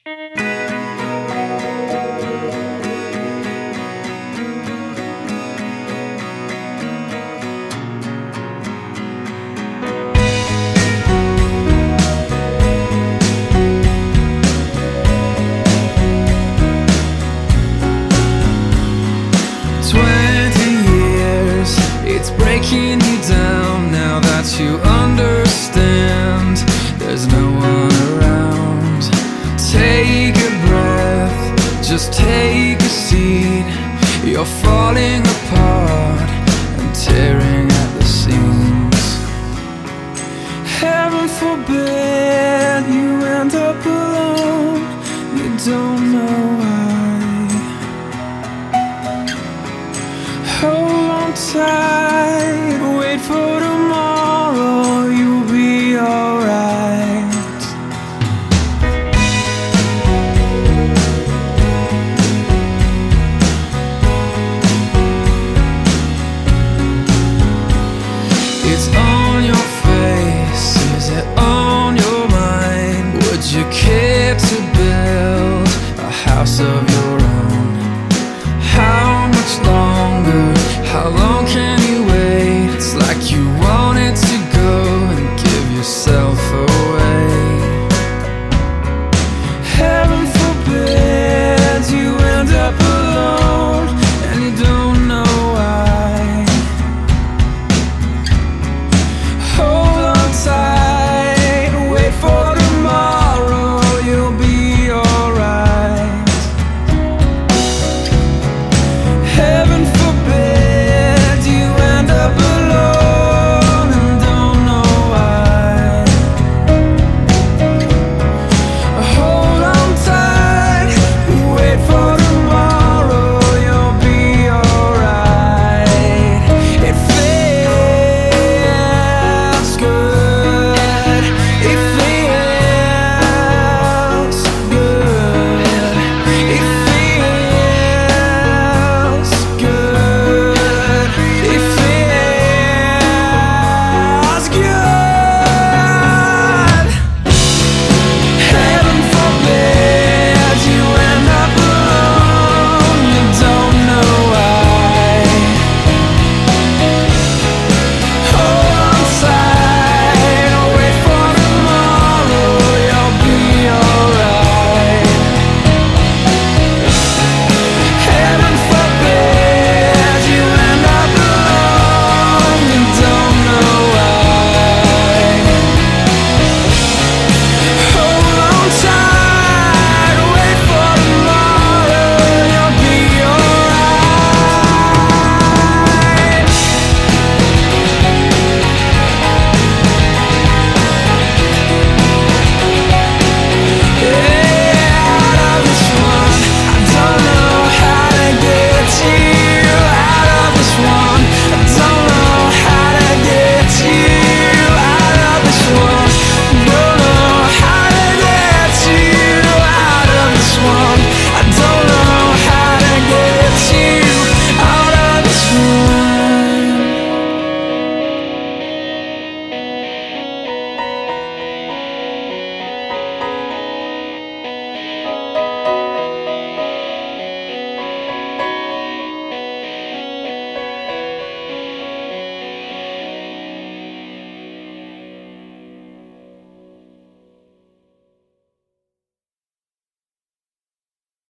It's breaking you down now that you understand there's no one around. Take a breath, just take a seat. You're falling apart and tearing at the seams. Heaven forbid you end up alone. You don't know why. Hold on tight, wait for tomorrow, you'll be alright. It's on your face, is it on your mind? Would you care to build a house of your own? How much longer? How long can you wait? It's like you want